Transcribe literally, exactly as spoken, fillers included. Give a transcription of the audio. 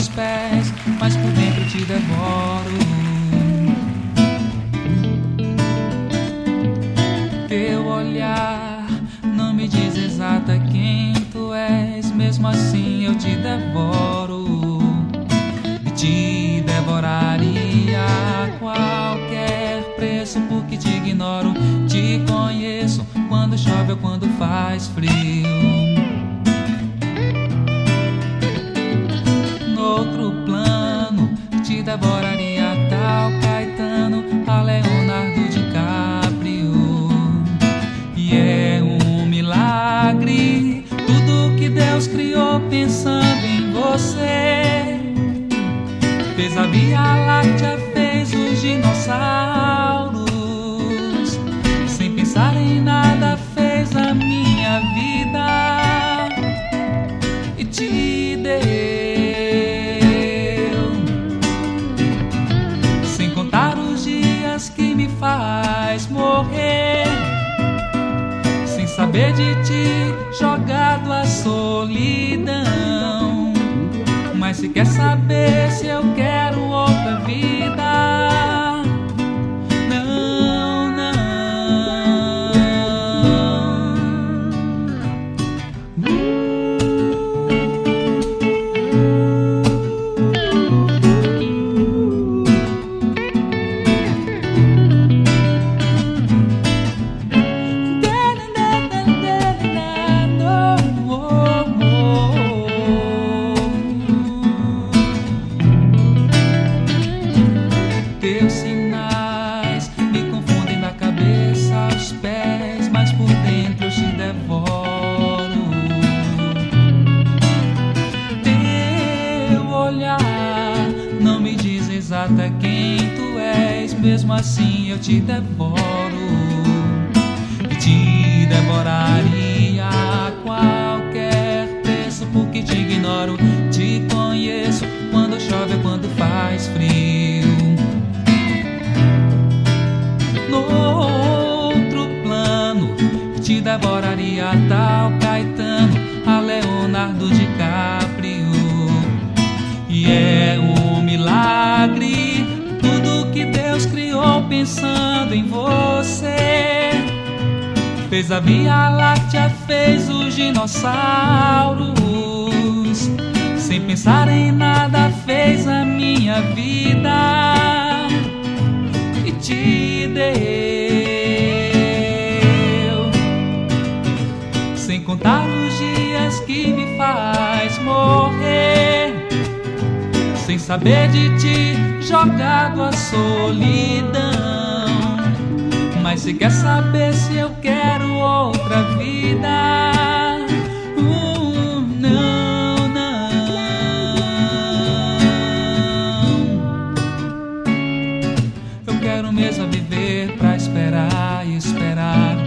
aos pés, mas por dentro te devoro. Teu olhar não me diz exata quem tu és, mesmo assim eu te devoro. E te devoraria a qualquer preço, porque te ignoro. Te conheço quando chove ou quando faz frio. No outro plano te devoraria a tal Caetano, a Leonardo DiCaprio. E é um milagre tudo que Deus criou pensando em você. Fez a Via Láctea, fez os dinossauros. Sem pensar em nada fez a minha vida e te deu. Sem contar os dias que me faz morrer, sem saber de ti, jogado à solidão. Mas se quer saber se eu quero outra vida, não, não. Teus sinais me confundem da cabeça aos pés, mas por dentro eu te devoro. Teu olhar não me diz exata quem tu és, mesmo assim eu te devoro. E te devoraria a qualquer preço, porque te ignoro. Te conheço quando chove ou quando faz frio. No outro plano te devoraria a tal Caetano, a Leonardo DiCaprio. E é um milagre tudo que Deus criou pensando em você. Fez a Via Láctea, fez os dinossauros. Sem pensar em nada fez a minha vida e te deu. Sem contar os dias que me faz morrer, sem saber de ti, jogado à solidão. Mas se quer saber se eu quero outra vida, uh, não, não. Eu quero mesmo viver pra esperar e esperar.